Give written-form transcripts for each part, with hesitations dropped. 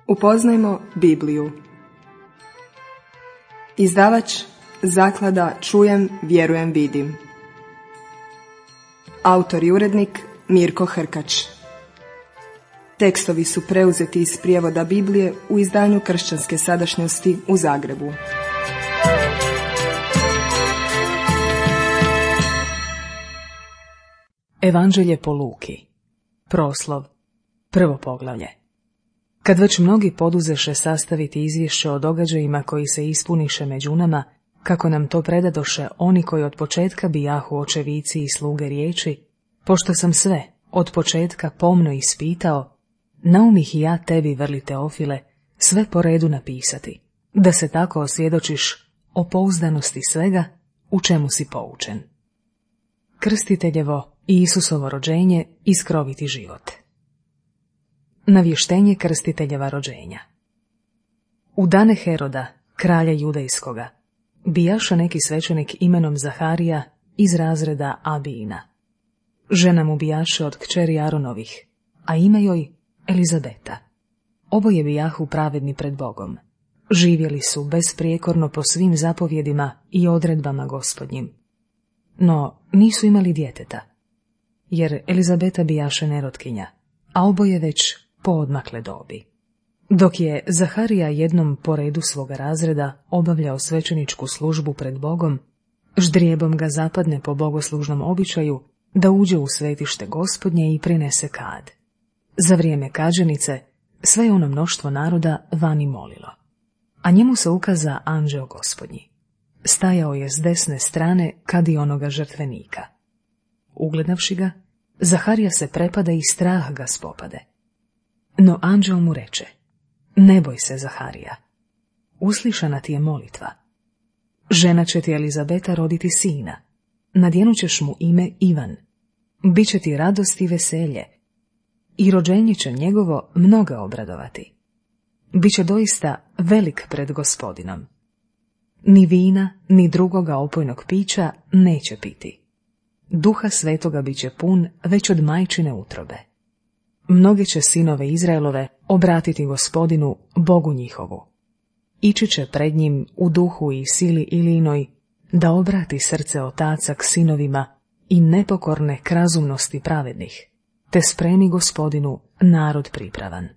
Upoznajmo Bibliju. Izdavač Zaklada Čujem, vjerujem, vidim. Autor i urednik Mirko Hrkač. Tekstovi su preuzeti iz prijevoda Biblije u izdanju Kršćanske sadašnjosti u Zagrebu. Evanđelje po Luki. Proslov. Prvo poglavlje. Kad već mnogi poduzeše sastaviti izvješće o događajima koji se ispuniše među nama, kako nam to predadoše oni koji od početka bijahu očevici i sluge riječi, pošto sam sve od početka pomno ispitao, naumih i ja tebi, vrli Teofile, sve po redu napisati, da se tako osvjedočiš o pouzdanosti svega u čemu si poučen. Krstiteljevo i Isusovo rođenje i skroviti život. Navještenje krstiteljeva rođenja. U dane Heroda, kralja judejskoga, bijaša neki svećenik imenom Zaharija iz razreda Abijina. Žena mu bijaše od kćeri Aronovih, a ime joj Elizabeta. Oboje bijahu pravedni pred Bogom. Živjeli su besprijekorno po svim zapovjedima i odredbama Gospodnjim. No nisu imali djeteta, jer Elizabeta bijaše nerotkinja, a oboje već poodmakle dobi. Dok je Zaharija jednom po redu svoga razreda obavljao svećeničku službu pred Bogom, ždrijebom ga zapadne po bogoslužnom običaju da uđe u svetište Gospodnje i prinese kad. Za vrijeme kađenice sve je ono mnoštvo naroda vani molilo, a njemu se ukaza anđeo Gospodnji. Stajao je s desne strane kadi onoga žrtvenika. Ugledavši ga, Zaharija se prepada i strah ga spopade. No anđeo mu reče: ne boj se, Zaharija, uslišana ti je molitva. Žena će ti Elizabeta roditi sina, nadjenućeš mu ime Ivan, bit će ti radost i veselje, i rođenje će njegovo mnoga obradovati. Biće doista velik pred Gospodinom. Ni vina, ni drugoga opojnog pića neće piti. Duha Svetoga bit će pun već od majčine utrobe. Mnoge će sinove Izraelove obratiti Gospodinu, Bogu njihovu. Ići će pred njim u duhu i sili Ilinoj, da obrati srce otaca k sinovima i nepokorne k razumnosti pravednih, te spremi Gospodinu narod pripravan.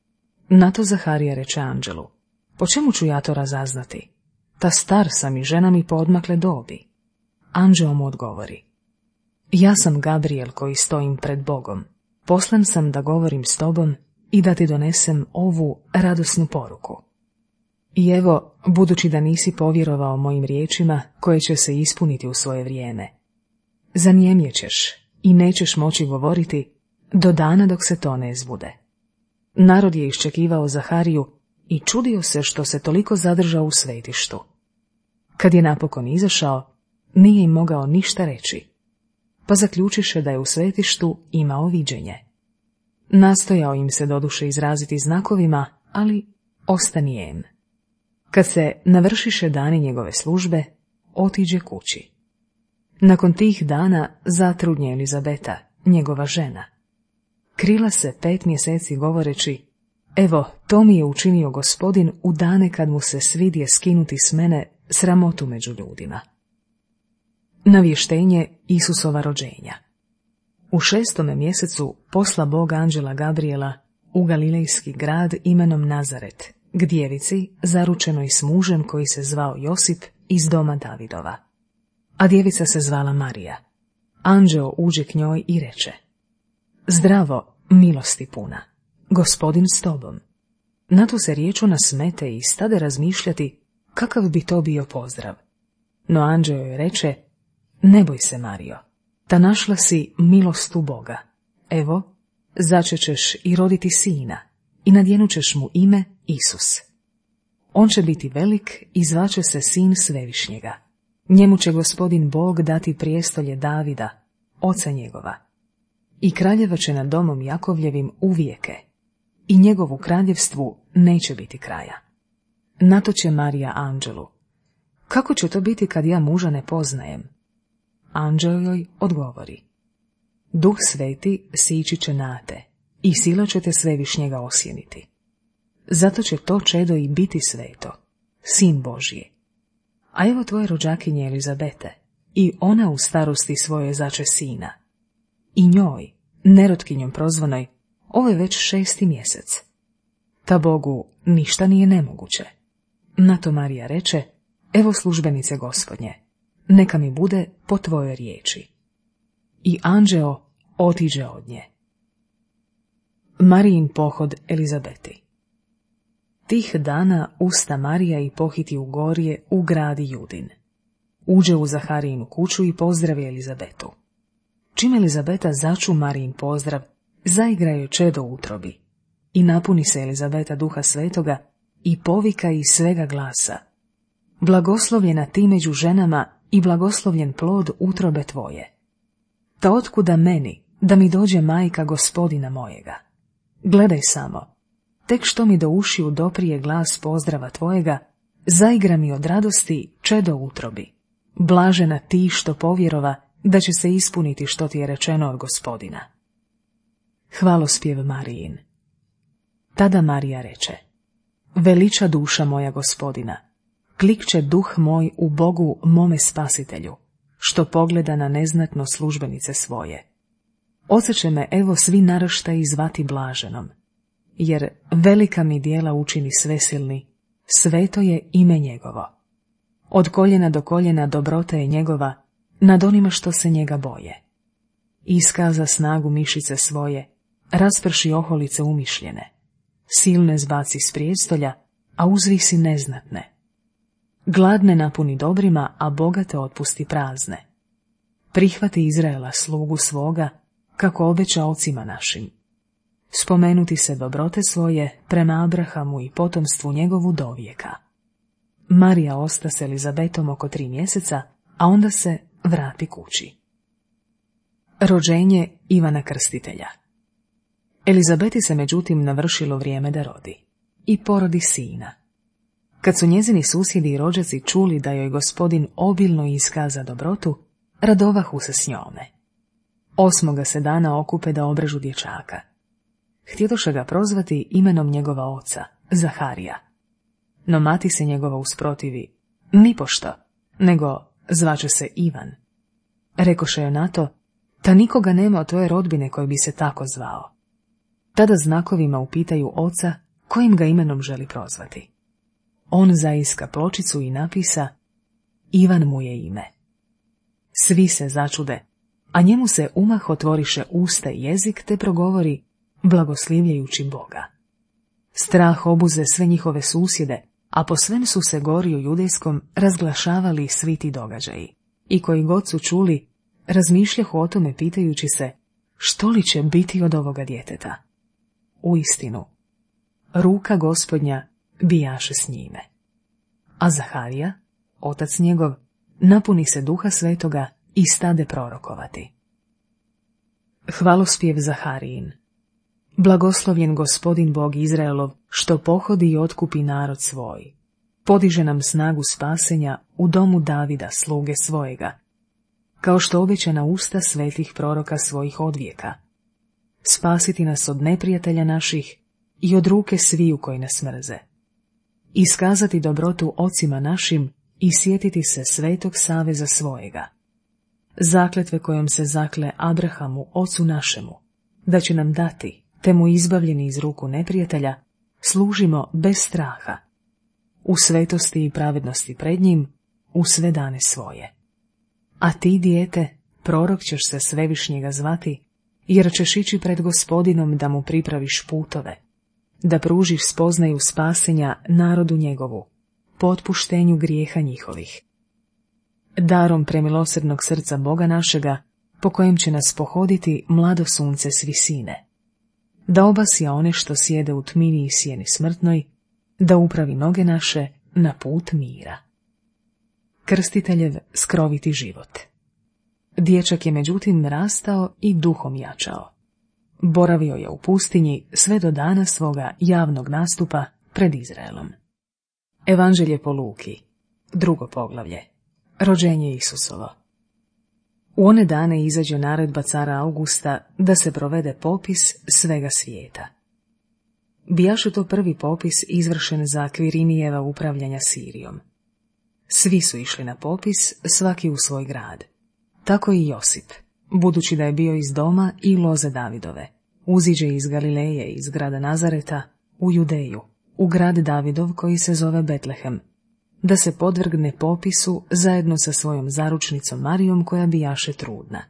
Na to Zaharija reče anđelu: po čemu ću ja to razaznati? Ta star sam i žena mi poodmakle dobi. Anđeo mu odgovori: ja sam Gabriel koji stojim pred Bogom. Poslan sam da govorim s tobom i da ti donesem ovu radosnu poruku. I evo, budući da nisi povjerovao mojim riječima koje će se ispuniti u svoje vrijeme, zanijemjećeš i nećeš moći govoriti do dana dok se to ne zbude. Narod je iščekivao Zahariju i čudio se što se toliko zadržao u svetištu. Kad je napokon izašao, nije im mogao ništa reći, pa zaključiše da je u svetištu imao viđenje. Nastojao im se doduše izraziti znakovima, ali ostanijem. Kad se navršiše dani njegove službe, otiđe kući. Nakon tih dana zatrudnje Elizabeta, njegova žena. Krila se 5 mjeseci govoreći: evo, to mi je učinio Gospodin u dane kad mu se svidje skinuti s mene sramotu među ljudima. Navještenje Isusova rođenja. U 6. mjesecu posla Bog anđela Gabriela u galilejski grad imenom Nazaret, k djevici zaručenoj s mužem koji se zvao Josip iz doma Davidova. A djevica se zvala Marija. Anđeo uđe k njoj i reče: zdravo, milosti puna, Gospodin s tobom. Na to se riječ ona smete i stade razmišljati kakav bi to bio pozdrav. No anđeo joj reče: ne boj se, Marijo, ta našla si milost u Boga. Evo, začećeš i roditi sina i nadjenućeš mu ime Isus. On će biti velik i zvaće se Sin Svevišnjega. Njemu će Gospodin Bog dati prijestolje Davida, oca njegova. I kraljeva će nad domom Jakovljevim uvijeke, i njegovu kraljevstvu neće biti kraja. Na to će Marija anđelu: kako će to biti kad ja muža ne poznajem? Anđeo joj odgovori: Duh Sveti sići će na te i sila će te Svevišnjega osjeniti. zato će to čedo i biti sveto, sin Božji. A evo tvoje rođakinje Elizabete, i ona u starosti svoje zače sina. I njoj, nerotkinjom prozvanoj, ovo je već 6. mjesec. Ta Bogu ništa nije nemoguće. Na to Marija reče, evo službenice Gospodnje, neka mi bude po tvojoj riječi. I anđeo otiđe od nje. Marijin pohod Elizabeti. Tih dana usta Marija i pohiti u gorje u gradi Judin. Uđe u Zaharijinu kuću i pozdravi Elizabetu. Čim Elizabeta začu Marijin pozdrav, zaigra joj čedo u utrobi. I napuni se Elizabeta Duha Svetoga i povika iz svega glasa. Blagoslovljena ti među ženama i blagoslovljen plod utrobe tvoje. Ta otkuda meni, da mi dođe majka Gospodina mojega? Gledaj samo, tek što mi do ušiju doprije glas pozdrava tvojega, zaigra mi od radosti čedo utrobi. Blažena ti što povjerova da će se ispuniti što ti je rečeno od Gospodina. Hvalospjev Marijin. Tada Marija reče, veliča duša moja Gospodina, klikće duh moj u Bogu mome spasitelju, što pogleda na neznatno službenice svoje. Odseće me evo svi naraštaji zvati blaženom, jer velika mi djela učini svesilni, sveto je ime njegovo. Od koljena do koljena dobrota je njegova nad onima što se njega boje. Iskaza snagu mišice svoje, rasprši oholice umišljene, silne zbaci s prijestolja, a uzvisi neznatne. Gladne napuni dobrima, a bogate otpusti prazne. Prihvati Izraela slugu svoga, kako obeća ocima našim. Spomenuti se dobrote svoje prema Abrahamu i potomstvu njegovu dovijeka. Marija osta s Elizabetom oko 3 mjeseca, a onda se vrati kući. Rođenje Ivana Krstitelja. Elizabeti se međutim navršilo vrijeme da rodi. I porodi sina. Kad su njezini susjedi i rođaci čuli da joj Gospodin obilno iskaza dobrotu, radovahu se s njome. 8. se dana okupe da obrežu dječaka. Htjedoše ga prozvati imenom njegova oca, Zaharija. No mati se njegova usprotivi, nipošto, nego zvače se Ivan. Rekoše joj na to, ta nikoga nema od tvoje rodbine koji bi se tako zvao. Tada znakovima upitaju oca kojim ga imenom želi prozvati. On zaiska pločicu i napisa, Ivan mu je ime. Svi se začude, a njemu se umah otvoriše usta i jezik te progovori, blagoslivljajući Boga. Strah obuze sve njihove susjede, a po svem su se goriju judejskom razglašavali svi ti događaji. I koji god su čuli, razmišljahu o tome pitajući se, što li će biti od ovoga djeteta? Uistinu, ruka Gospodnja bijaše s njime. A Zaharija, otac njegov, napuni se Duha Svetoga i stade prorokovati. Hvalospjev Zaharijin. Blagoslovljen Gospodin Bog Izraelov, što pohodi i otkupi narod svoj. Podiže nam snagu spasenja u domu Davida, sluge svojega, kao što obeća na usta svetih proroka svojih odvijeka. Spasiti nas od neprijatelja naših i od ruke sviju koji nas mrze. Iskazati dobrotu ocima našim i sjetiti se svetog saveza svojega. Zakletve kojom se zakle Abrahamu, ocu našemu, da će nam dati, te mu izbavljeni iz ruku neprijatelja, služimo bez straha, u svetosti i pravednosti pred njim, u sve dane svoje. A ti, dijete, prorok ćeš se Svevišnjega zvati, jer ćeš ići pred Gospodinom da mu pripraviš putove, da pružiš spoznaju spasenja narodu njegovu, po otpuštenju grijeha njihovih. Darom premilosrdnog srca Boga našega, po kojem će nas pohoditi mlado sunce s visine, da obasja one što sjede u tmini i sjeni smrtnoj, da upravi noge naše na put mira. Krstiteljev skroviti život. Dječak je međutim rastao i duhom jačao. Boravio je u pustinji sve do dana svoga javnog nastupa pred Izraelom. Evanđelje po Luki, 2. poglavlje. Rođenje Isusovo. U one dane izađe naredba cara Augusta da se provede popis svega svijeta. bijaše to prvi popis izvršen za Kvirinijeva upravljanja Sirijom. Svi su išli na popis, svaki u svoj grad. Tako i Josip, budući da je bio iz doma i loze Davidove, uziđe iz Galileje, iz grada Nazareta, u Judeju, u grad Davidov koji se zove Betlehem, da se podvrgne popisu zajedno sa svojom zaručnicom Marijom koja bijaše trudna.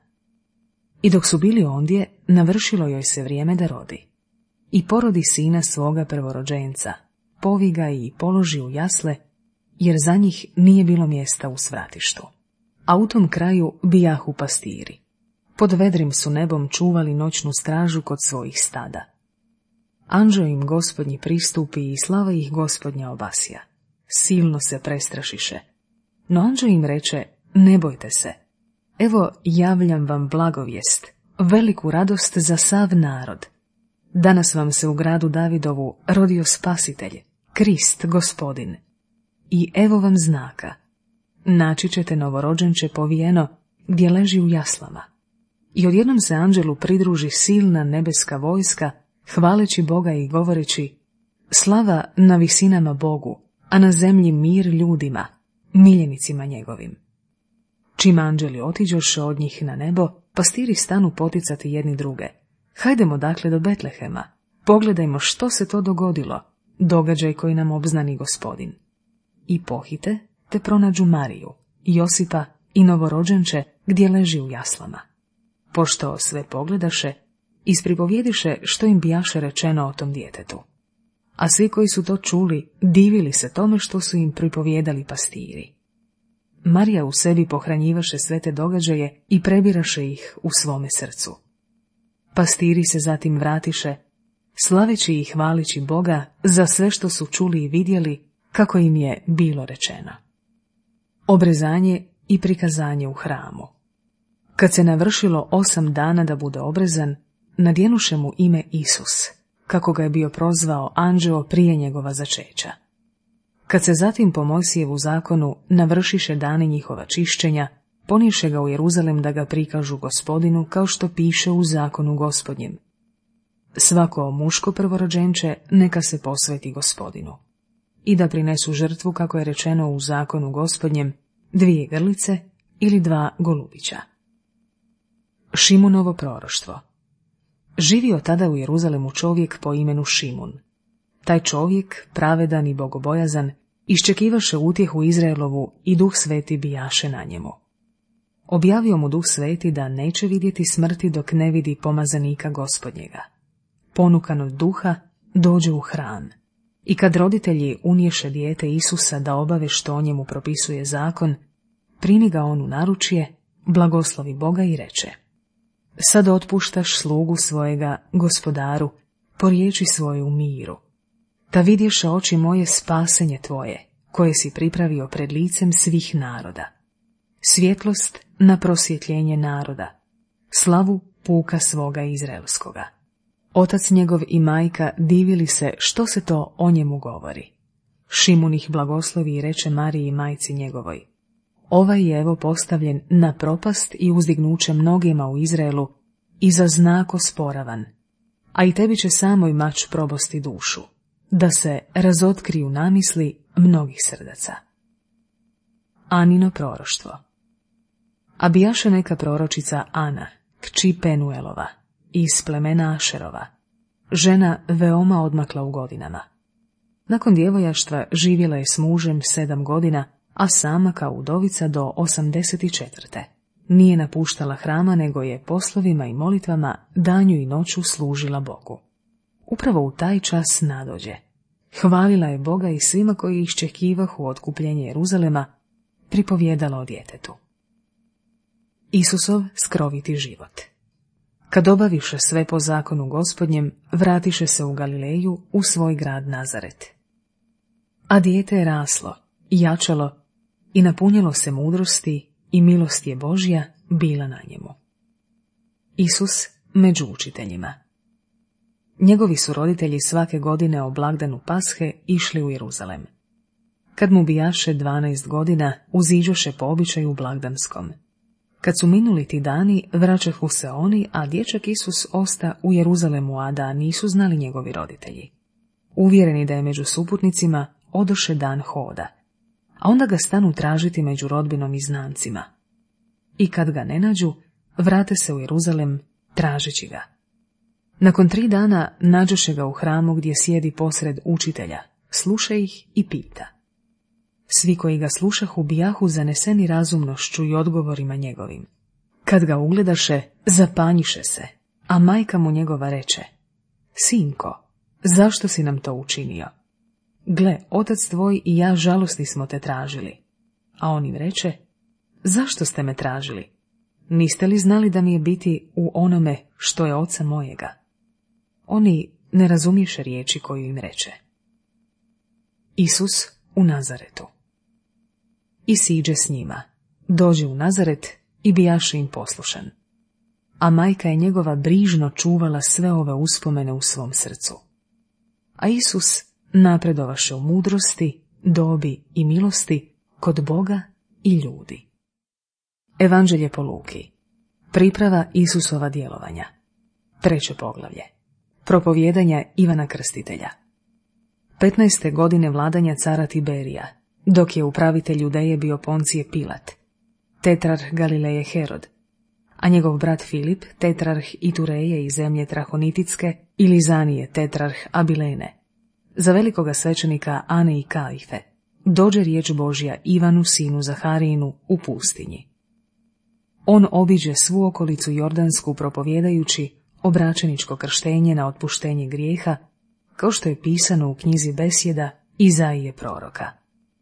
I dok su bili ondje, navršilo joj se vrijeme da rodi. I porodi sina svoga prvorođenca, povi ga i položi u jasle, jer za njih nije bilo mjesta u svratištu. A u tom kraju bijahu pastiri. Pod vedrim su nebom čuvali noćnu stražu kod svojih stada. Anđeo im Gospodnji pristupi i slava ih Gospodnja obasja. Silno se prestrašiše. No anđeo im reče, ne bojte se. Evo javljam vam blagovijest, veliku radost za sav narod. Danas vam se u gradu Davidovu rodio spasitelj, Krist, Gospodin. I evo vam znaka. Naći ćete novorođenče povijeno gdje leži u jaslama. I odjednom se anđelu pridruži silna nebeska vojska, hvaleći Boga i govoreći, slava na visinama Bogu, a na zemlji mir ljudima, miljenicima njegovim. Čim anđeli otiđoše od njih na nebo, pastiri stanu poticati jedni druge. Hajdemo dakle do Betlehema, pogledajmo što se to dogodilo, događaj koji nam obznani Gospodin. I pohite, te pronađu Mariju, Josipa i novorođenče gdje leži u jaslama. Pošto sve pogledaše, ispripovjediše što im bijaše rečeno o tom djetetu. A svi koji su to čuli, divili se tome što su im pripovjedali pastiri. Marija u sebi pohranjivaše sve te događaje i prebiraše ih u svome srcu. Pastiri se zatim vratiše, slaveći i hvalići Boga za sve što su čuli i vidjeli, kako im je bilo rečeno. Obrezanje i prikazanje u hramu. Kad se navršilo 8 dana da bude obrezan, nadjenuše mu ime Isus, kako ga je bio prozvao anđeo prije njegova začeća. Kad se zatim po Mojsijevu zakonu navršiše dani njihova čišćenja, poniše ga u Jeruzalem da ga prikažu Gospodinu kao što piše u zakonu Gospodnjem. Svako muško prvorođenče neka se posveti Gospodinu. I da prinesu žrtvu kako je rečeno u zakonu Gospodnjem, 2 grlice ili 2 golubića. Šimunovo proroštvo. Živio tada u Jeruzalemu čovjek po imenu Šimun. Taj čovjek, pravedan i bogobojazan, iščekivaše utjehu Izraelovu i Duh Sveti bijaše na njemu. Objavio mu Duh Sveti da neće vidjeti smrti dok ne vidi pomazanika Gospodnjega. Ponukan od duha, dođe u hram. I kad roditelji uniješe dijete Isusa da obave što o njemu propisuje zakon, primi ga on u naručje, blagoslovi Boga i reče: sad otpuštaš slugu svojega, Gospodaru, po riječi svoje u miru. Da vidješe oči moje spasenje tvoje, koje si pripravio pred licem svih naroda. Svjetlost na prosvjetljenje naroda, slavu puka svoga izraelskoga. Otac njegov i majka divili se što se to o njemu govori. Šimun ih blagoslovi i reče Mariji majci njegovoj: ovaj je evo postavljen na propast i uzdignuće mnogima u Izraelu i za znak osporavan, a i tebi će samoj mač probosti dušu, da se razotkriju namisli mnogih srdaca. Anino proroštvo. A bijaše neka proročica Ana, kći Penuelova, iz plemena Ašerova, žena veoma odmakla u godinama. Nakon djevojaštva živjela je s mužem 7 godina, a sama kao udovica do 84. Nije napuštala hrama, nego je poslovima i molitvama danju i noću služila Bogu. Upravo u taj čas nadođe. Hvalila je Boga i svima koji iščekivahu otkupljenje Jeruzalema, pripovjedala o djetetu. Isusov skroviti život. Kad obaviše sve po zakonu Gospodnjem, vratiše se u Galileju, u svoj grad Nazaret. A dijete je raslo, jačalo i napunjalo se mudrosti i milost je Božja bila na njemu. Isus među učiteljima. Njegovi su roditelji svake godine o blagdanu Pashe išli u Jeruzalem. Kad mu bijaše 12 godina, uziđoše po običaju blagdanskom. Kad su minuli ti dani, vraćahu se oni, a dječak Isus osta u Jeruzalemu, a da nisu znali njegovi roditelji. uvjereni da je među suputnicima, odoše dan hoda, a onda ga stanu tražiti među rodbinom i znancima. I kad ga ne nađu, vrate se u Jeruzalem tražeći ga. Nakon 3 dana nađoše ga u hramu gdje sjedi posred učitelja, sluša ih i pita. Svi koji ga slušahu bijahu zaneseni razumnošću i odgovorima njegovim. Kad ga ugledaše, zapanjiše se, a majka mu njegova reče: Sinko, zašto si nam to učinio? Gle, otac tvoj i ja žalosni smo te tražili. A on im reče: Zašto ste me tražili? Niste li znali da mi je biti u onome što je oca mojega? Oni ne razumješe riječi koju im reče. Isus u Nazaretu. I siđe s njima, dođe u Nazaret i bijaše im poslušan. A majka je njegova brižno čuvala sve ove uspomene u svom srcu. A Isus napredovaše u mudrosti, dobi i milosti kod Boga i ljudi. Evanđelje po Luki. Priprava Isusova djelovanja. 3. poglavlje. Propovijedanja Ivana Krstitelja. 15. godine vladanja cara Tiberija, dok je upravitelj Judeje bio Poncije Pilat, tetrarh Galileje Herod, a njegov brat Filip, tetrarh Itureje i zemlje Trahonititske, i Lizanije, tetrarh Abilene, za velikoga svećenika Ane i Kajfe, dođe riječ Božja Ivanu sinu Zaharijinu u pustinji. On obiđe svu okolicu Jordansku propovjedajući obraćeničko krštenje na otpuštenje grijeha, kao što je pisano u knjizi besjeda Izaije proroka.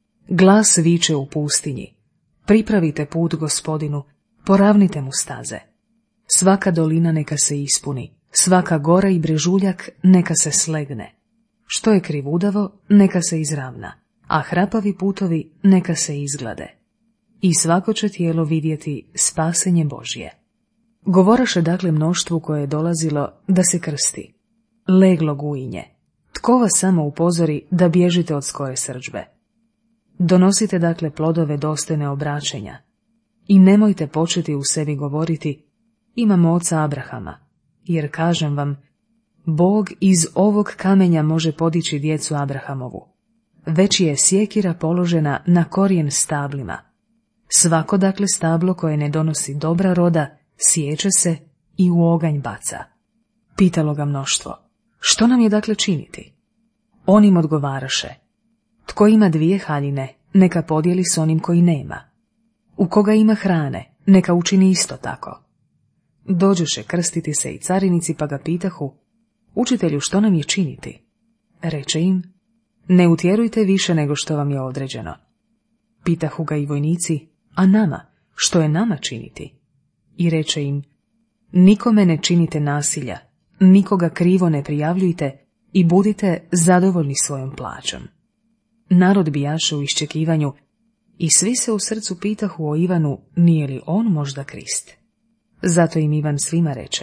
Glas viče u pustinji: Pripravite put Gospodinu, poravnite mu staze. Svaka dolina neka se ispuni, svaka gora i brežuljak neka se slegne. Što je krivudavo, neka se izravna, a hrapavi putovi neka se izglade. I svako će tijelo vidjeti spasenje Božje. Govoraše dakle mnoštvu koje je dolazilo da se krsti. Leglo gujinje. Tko vas samo upozori da bježite od skore srdžbe? Donosite dakle plodove dostojne obraćenja i nemojte početi u sebi govoriti: imamo oca Abrahama, jer kažem vam, Bog iz ovog kamenja može podići djecu Abrahamovu. Već je sjekira položena na korijen stablima. Svako dakle stablo koje ne donosi dobra roda sječe se i u oganj baca. Pitalo ga mnoštvo: što nam je dakle činiti? On im odgovaraše: tko ima 2 haljine, neka podijeli s onim koji nema. U koga ima hrane, neka učini isto tako. Dođoše krstiti se i carinici, pa ga pitahu: učitelju, što nam je činiti? Reče im: ne utjerujte više nego što vam je određeno. Pitahu ga i vojnici: a nama, što je nama činiti? I reče im: nikome ne činite nasilja, nikoga krivo ne prijavljujte i budite zadovoljni svojom plaćom. Narod bijaše u iščekivanju i svi se u srcu pitahu o Ivanu, nije li on možda Krist. Zato im Ivan svima reče: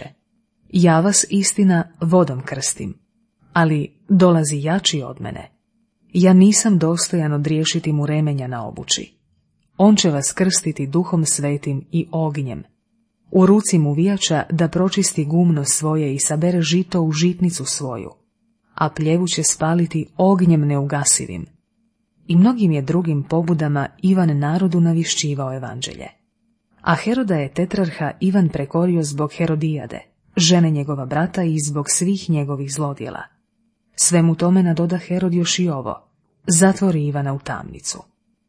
ja vas istina vodom krstim, ali dolazi jači od mene. Ja nisam dostojan odriješiti mu remenja na obući. On će vas krstiti Duhom Svetim i ognjem. U ruci mu vijača da pročisti gumno svoje i sabere žito u žitnicu svoju, a pljevu će spaliti ognjem neugasivim. I mnogim je drugim pobudama Ivan narodu navišćivao evanđelje. A Heroda je tetrarha Ivan prekorio zbog Herodijade, žene njegova brata, i zbog svih njegovih zlodjela. Svemu tome nadoda Herod još i ovo: zatvori Ivana u tamnicu.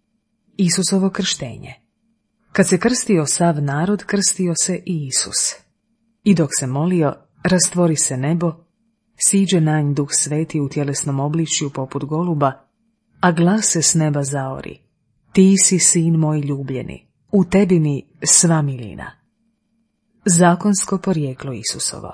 Isusovo krštenje. Kad se krstio sav narod, krstio se i Isus. I dok se molio, rastvori se nebo, siđe na nj Duh Sveti u tjelesnom obličju poput goluba, a glas se s neba zaori: ti si sin moj ljubljeni, u tebi mi sva milina. Zakonsko porijeklo Isusovo.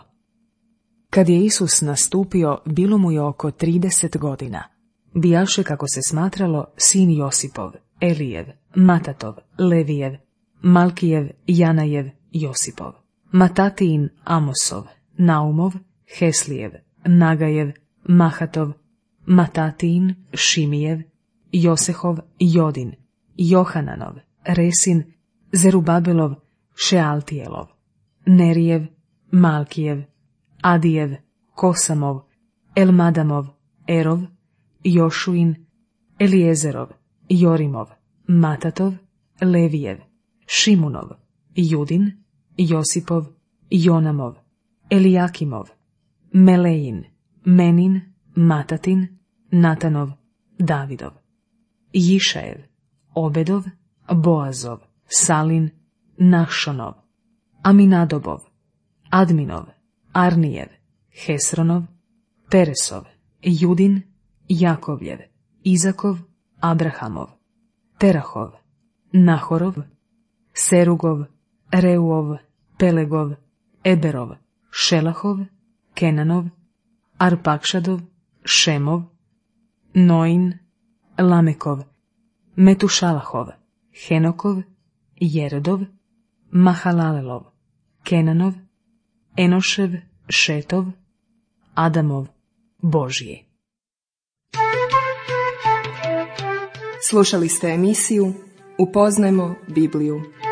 Kad je Isus nastupio, bilo mu je oko 30 godina. Bijaše, kako se smatralo, sin Josipov, Elijev, Matatov, Levijev, Malkijev, Janajev, Josipov, Matatijin, Amosov, Naumov, Heslijev, Nagajev, Mahatov, Matatijin, Šimijev, Josehov, Jodin, Johananov, Resin, Zerubabelov, Šealtijelov, Nerijev, Malkijev, Adijev, Kosamov, Elmadamov, Erov, Jošuin, Eliezerov, Jorimov, Matatov, Levijev, Šimunov, Judin, Josipov, Jonamov, Elijakimov, Melejin, Menin, Matatin, Natanov, Davidov, Jišajev, Obedov, Boazov, Salin, Našonov, Aminadobov, Adminov, Arnijev, Hesronov, Peresov, Judin, Jakovljev, Izakov, Abrahamov, Terahov, Nahorov, Serugov, Reuov, Pelegov, Eberov, Šelahov, Kenanov, Arpakšadov, Šemov, Noin, Lamekov, Metušalahov, Henokov, Jeredov, Mahalalelov, Kenanov, Enošev, Šetov, Adamov, Božji. Slušali ste emisiju Upoznajmo Bibliju.